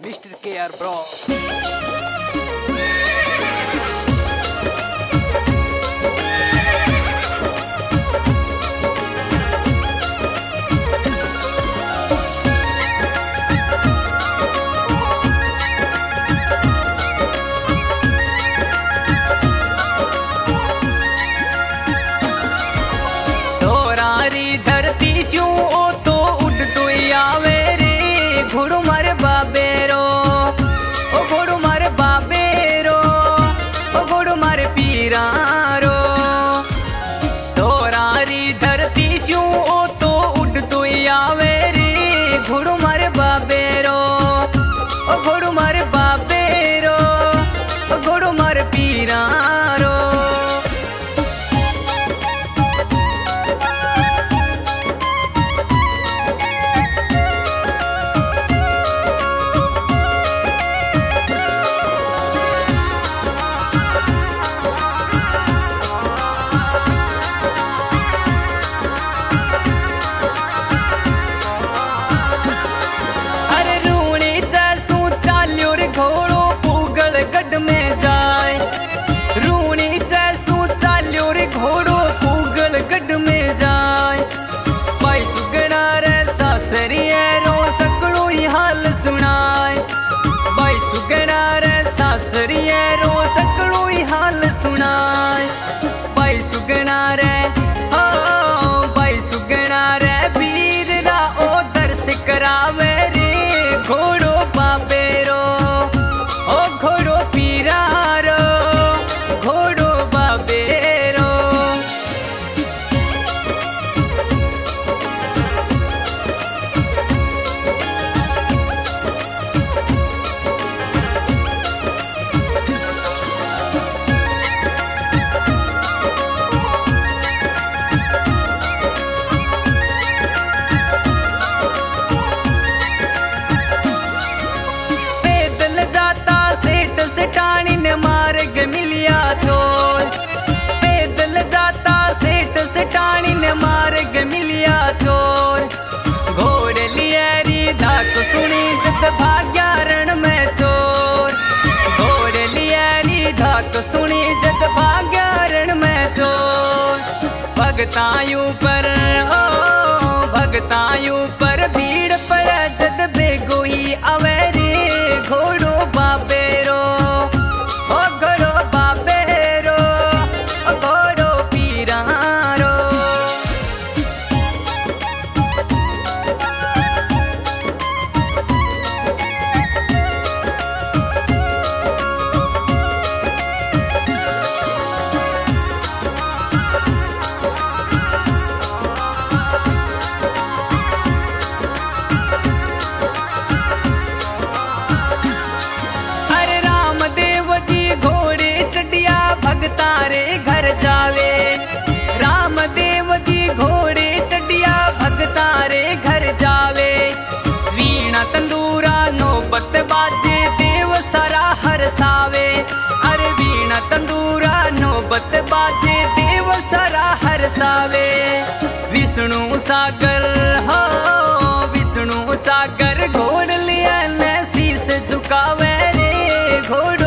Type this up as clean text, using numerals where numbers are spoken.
Mr. KR Bros. धरती ओ तो उड़ तो आवे रे घोड़ो मारे बाबेरो ओ घोड़ो मारे बाबेरो ओ घोड़ो मारे पीरारो तोरारी धरती ओ तो उड़ तो आवे रे घोड़ो मारे बाबेरो ओ घोड़ो मारे बाबेरो ओ घोड़ो मारे पीरारो घोड़ो पूगल गढ़ में जाए रूणी जैसू चाल्यो रे घोड़ो पूगल गढ़ में जाए भाई सुगड़ा रे सासरी रो सकड़ो ही हाल सुनाए भाई सुगड़ा रे सासरी रो सकड़ो ही हाल सुनाए भाई सुगड़ा रे हो भाई सुगड़ा रे वीर रा ओ दर्श करावे रे घोड़ो बाबेरो ओ घोड़ो पीरारो घोड़ो बाबेरो पैदल जाता सेठ सेठानी ने मार्ग मिलिया चोर पैदल जाता सेठ सेठानी ने मार्ग मिलिया चोर घोड़े लियरी धाक सुनी जत भाग्या रण में चोर घोड़े लियरी धाक सुनी जत भाग्या रण में चोर भगतायूं पर ओ भगतायूं पर भीड़ पर जद बेगो ही आवे रे घोड़ो बाबेरो ओ घोड़ो बाबेरो ओ घोड़ो पीरारो भगतारे घर जावे रामदेव जी घोड़े चढ़िया भगतारे घर जावे वीणा तंदूरा नौबत बाजे देव सारा हरसावे अरे वीणा तंदूरा नौबत बाजे देव सारा हरसावे विष्णु सागर हो विष्णु सागर घोड़ लिया ने शीस झुकावे रे घोड़